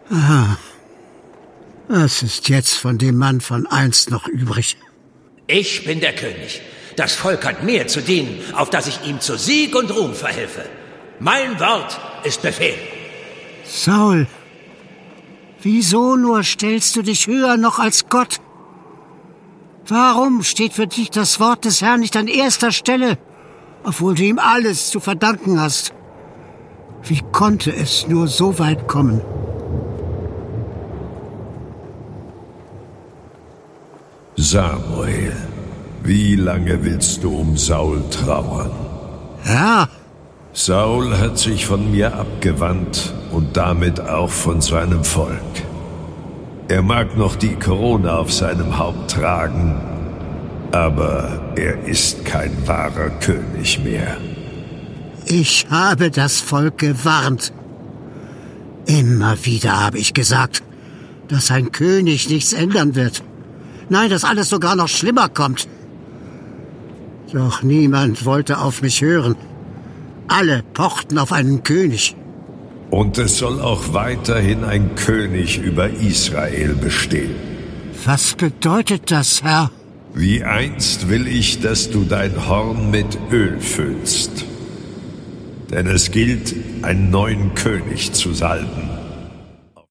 Aha. Was ist jetzt von dem Mann von einst noch übrig? Ich bin der König. Das Volk hat mir zu dienen, auf dass ich ihm zu Sieg und Ruhm verhelfe. Mein Wort ist Befehl. Saul, wieso nur stellst du dich höher noch als Gott? Warum steht für dich das Wort des Herrn nicht an erster Stelle, obwohl du ihm alles zu verdanken hast? Wie konnte es nur so weit kommen? Samuel, wie lange willst du um Saul trauern? Ja. Saul hat sich von mir abgewandt und damit auch von seinem Volk. Er mag noch die Krone auf seinem Haupt tragen, aber er ist kein wahrer König mehr. Ich habe das Volk gewarnt. Immer wieder habe ich gesagt, dass ein König nichts ändern wird. Nein, dass alles sogar noch schlimmer kommt. Doch niemand wollte auf mich hören. Alle pochten auf einen König. Und es soll auch weiterhin ein König über Israel bestehen. Was bedeutet das, Herr? Wie einst will ich, dass du dein Horn mit Öl füllst. Denn es gilt, einen neuen König zu salben.